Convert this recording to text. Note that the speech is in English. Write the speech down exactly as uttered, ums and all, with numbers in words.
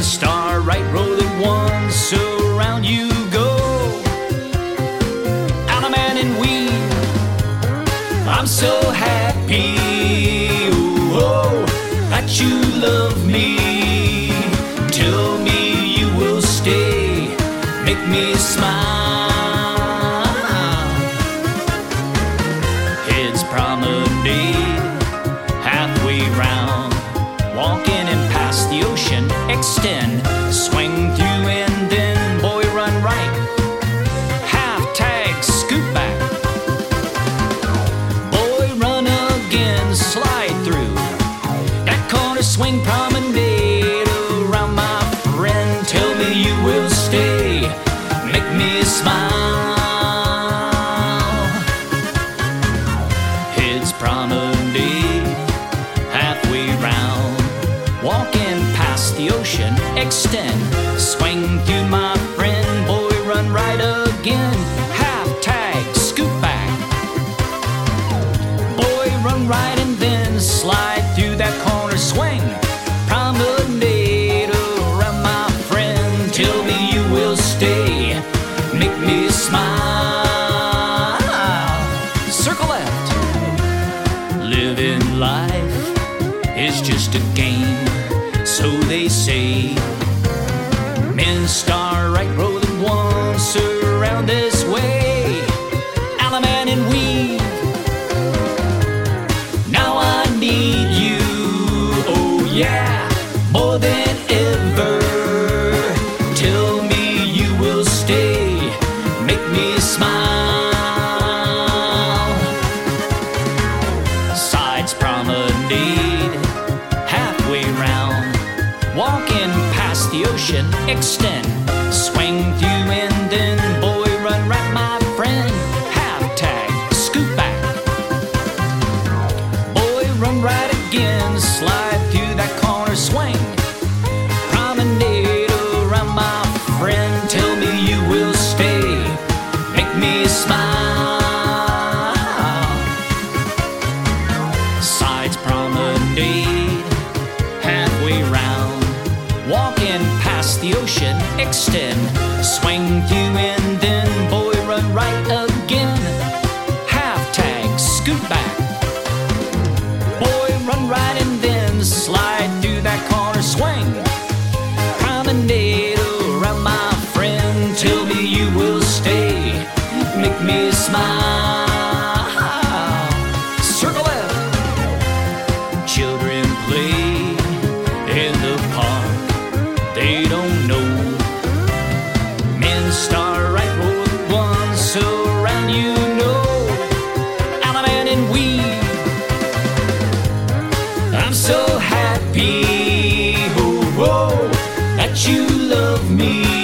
star right, rolling one, so round you go. Allemande and Weave, I'm so happy, oh, oh, that you love me. Tell me you will stay, make me smile. Heads promenade, halfway round, walking and past the ocean, extend, swing through and then boy run right, half tag, scoot back, boy run again, slide through that corner, swing promenade around, my friend. Tell me you will stay, make me smile. Heads promenade, halfway round, walking past the ocean, extend, swing through, my friend, boy run right again, half tag, scoot back, boy run right and then slide through that corner, swing promenade around, my friend. Tell me you will stay, make me smile. Circle left. Living life is just a game, so they say. Men star right, rolling one, surround this way. Allemande and Weave, now I need you, oh yeah, more than ever. Tell me you will stay, make me smile. Sides promenade, halfway round, walking past the ocean, extend, swing through and then boy run right, my friend, half tag, scoot back, boy run right again, slide through that corner, swing promenade around, my friend. Tell me you will stay, make me smile. Sides promenade, halfway round, walking past the ocean, extend, swing through and then boy run right again, half tag, scoot back, boy run right and then slide through that corner, swing promenade around, my friend. Tell me you will stay, make me smile. Circle left. Children play in the park, they don't know. Men star right, roll one, surround, you know. Allemande and Weave, I'm so happy, oh, oh, that you love me.